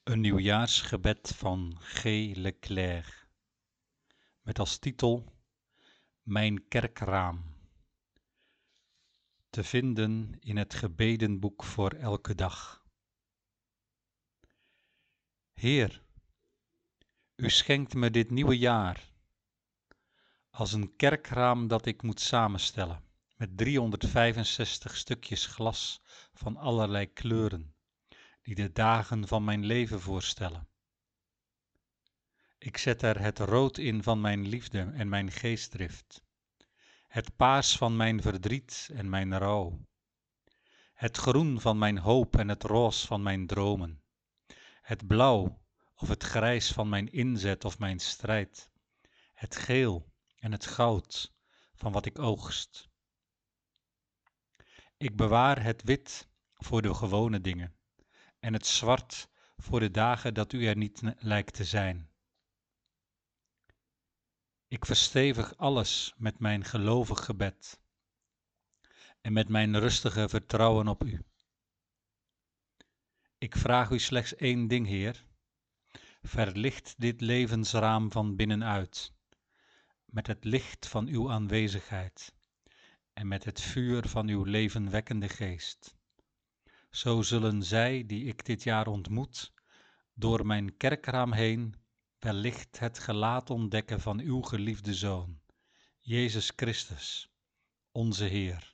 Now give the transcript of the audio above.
Een nieuwjaarsgebed van G. Leclerc, met als titel Mijn kerkraam, te vinden in het gebedenboek voor elke dag. Heer, u schenkt me dit nieuwe jaar als een kerkraam dat ik moet samenstellen, met 365 stukjes glas van allerlei kleuren, die de dagen van mijn leven voorstellen. Ik zet er het rood in van mijn liefde en mijn geestdrift, het paars van mijn verdriet en mijn rouw, het groen van mijn hoop en het roze van mijn dromen, het blauw of het grijs van mijn inzet of mijn strijd, het geel en het goud van wat ik oogst. Ik bewaar het wit voor de gewone dingen en het zwart voor de dagen dat u er niet lijkt te zijn. Ik verstevig alles met mijn gelovig gebed en met mijn rustige vertrouwen op u. Ik vraag u slechts één ding, Heer. Verlicht dit levensraam van binnenuit, met het licht van uw aanwezigheid en met het vuur van uw levenwekkende geest. Zo zullen zij, die ik dit jaar ontmoet, door mijn kerkraam heen wellicht het gelaat ontdekken van uw geliefde Zoon, Jezus Christus, onze Heer.